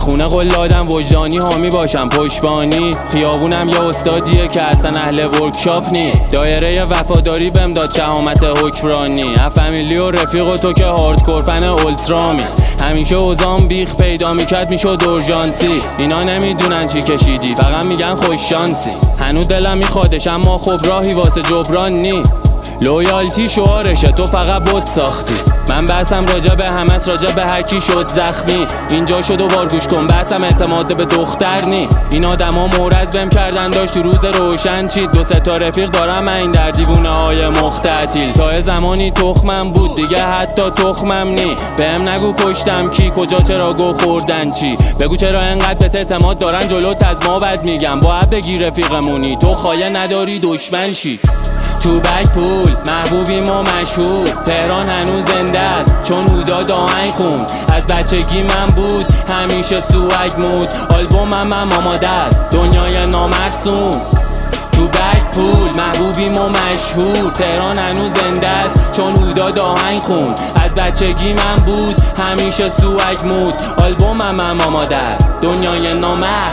خونه قول دادم وجدانی حامی باشم پشتبانی. خیابونم یه استادیه که اصلا اهل ورکشاپ نی. دایره وفاداری بهم داد شهامت حکمرانی. فامیلی و رفیق و تو که هاردکور فن اولترامی. همیشه اوزام بیخ پیدا میکرد میشد اورژانسی. اینا نمیدونن چی کشیدی فقط میگن خوش شانسی. هنو دلم میخوادش اما خب راهی واسه جبران نی. لویالتی شعارشه تو فقط بت ساختی. من بحثم راجع به همس راجع به هر کی شد زخمی. اینجا شد و بار گوش کن بحثم اعتماد به دختر نی. این آدما مورز بهم کردن داشت تو روز روشن چید. 2 تا رفیق دارم من این در دیوونه های مختتیل. تا زمانی تخمم بود دیگه حتی تخمم نی. بهم نگو پشتم کی کجا چرا گو خوردن چی. بگو چرا انقدر بهت اعتماد دارن جلوت از ما بد میگم. باید بگی رفیقمونی تو خایه نداری دشمن شی. تو بک پول محبوبیم و مشهور. تهران هنوز زنده است چون هودا آهنگ خون. از بچگی من بود همیشه سوگ مود. آلبومم آماده است دنیای نامرسوم. تو بک پول محبوبیم و مشهور. تهران هنوز زنده است چون هودا آهنگ خون. از بچگی من بود همیشه سوگ مود. آلبومم آماده است دنیای نامرد.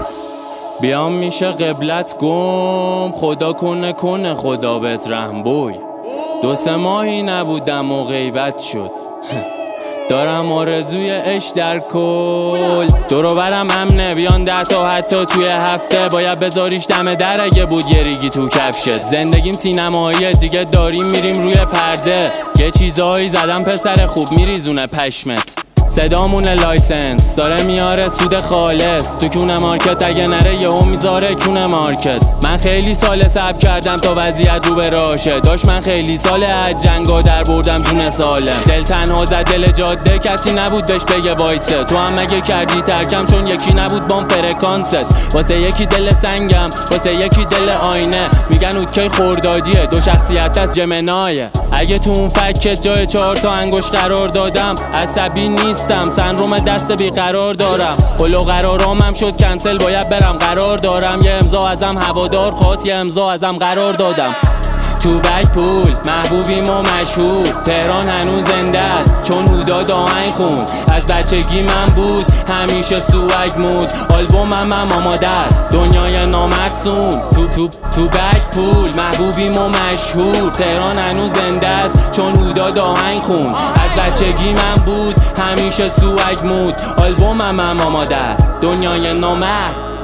بیام میشه قبلت گم. خدا کنه خدا بهت رحم بوی. 2-3 ماهی نبودم و غیبت شد. دارم آرزوی عشق در کل. دورو برم امنه بیان 10 تا حتی توی هفته. باید بذاریش دم در اگه بود یه ریگی تو کفشت. زندگیم سینماییه دیگه داریم میریم روی پرده. یه چیزایی زدم پسر خوب میریزونه پشمت. صدامون لایسنس داره میاره سود خالص. تو کونه مارکت اگه نره یهو میذاره کونه مارکت. من خیلی سال صبر کردم تا وضعیت رو به راشه. داشت من خیلی سال از جنگا در بردم جون سالم. دل تنها زد دل جاده کسی نبود بهش بگه وایسه. تو هم مگه کردی ترکم چون یکی نبود بام فرکانست. واسه یکی دل سنگم واسه یکی دل آینه. میگن اوتکی خوردادیه 2 شخصیت از جمنایه. اگه تو اون فکت جای 4 تا انگشت قرار دادم عصبی نیستم. سندروم دست بیقرار دارم. قلو قرارامم شد کنسل باید برم قرار دارم. یه امضا ازم هوادار خواست یه امضا ازم قرار دادم. تو بک پول محبوبیم و مشهور. تهران هنوز زنده است چون هودا آهنگ خون. از بچگی من بود همیشه سوگ مود. آلبومم آماده است دنیای نامرسوم. تو بک پول محبوبیم و مشهور. تهران هنوز زنده است چون هودا آهنگ خون. از بچگی من بود همیشه سوگ مود. آلبومم آماده است دنیای نامرد.